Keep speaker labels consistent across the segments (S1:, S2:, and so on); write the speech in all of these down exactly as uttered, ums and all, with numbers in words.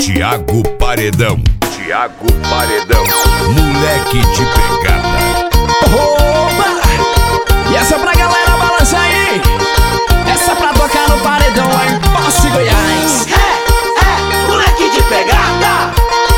S1: Thiago Paredão. Thiago Paredão. Moleque de pegada.
S2: Oba! E essa pra galera balança aí. Essa pra tocar no paredão lá em Posse, Goiás.
S3: É, é, moleque de pegada.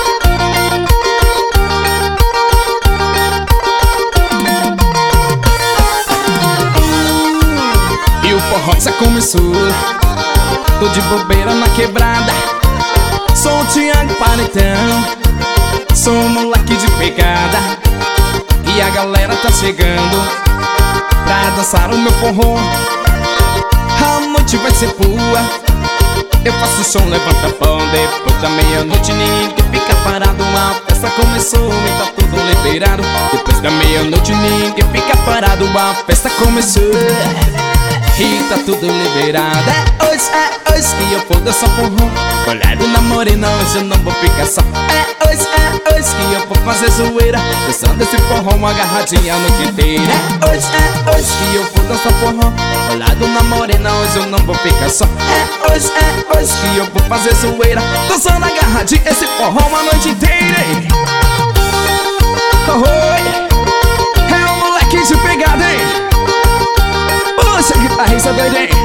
S2: E o forró já começou. Tô de bobeira na quebrada. Sou o Thiago Paredão. Sou um moleque de pegada. E a galera tá chegando pra dançar o meu forró. A noite vai ser boa. Eu faço o som, levanta a pão. Depois da meia-noite ninguém fica parado. A festa começou e tá tudo liberado. Depois da meia-noite ninguém fica parado. A festa começou e tá tudo liberado. É hoje, é hoje que eu vou dançar forró. Olhado na morena, hoje eu não vou ficar só. É hoje, é hoje que eu vou fazer zoeira. Dançando esse forró uma agarradinha a noite inteira. É hoje, é hoje que eu vou dançar forró. Olhado na morena, hoje eu não vou ficar só. É hoje, é hoje que eu vou fazer zoeira. Dançando agarradinha esse forró uma noite inteira. Oi, é um moleque de pegada, hein? Puxa, guitarrista doido, hein?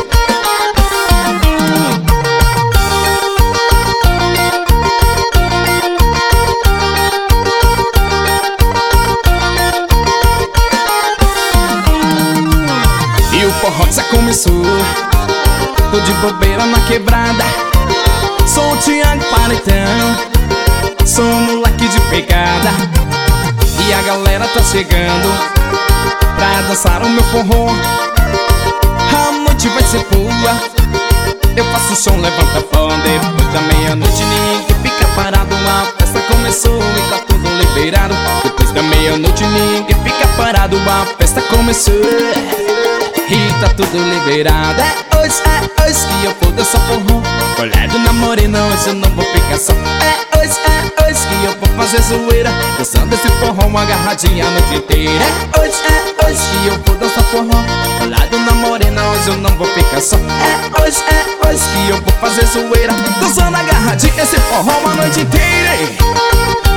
S2: E o forró já começou. Tô de bobeira na quebrada. Sou o Thiago Paredão. Sou um moleque de pegada. E a galera tá chegando pra dançar o meu forró. A noite vai ser boa. Eu faço o som, levanta a pão. Depois da meia-noite ninguém fica parado. A festa começou e tá tudo liberado. Depois da meia-noite ninguém fica parado. A festa começou e tá tudo liberado. É hoje, é hoje que eu vou dançar forró. Olhado na morena, hoje eu não vou ficar só. É hoje, é hoje que eu vou fazer zoeira. Dançando esse forró uma agarradinha a noite inteira. É hoje, é hoje que eu vou dançar forró. Olhado na morena, hoje eu não vou ficar só. É hoje, é hoje que eu vou fazer zoeira. Dançando agarradinha esse forró uma noite inteira.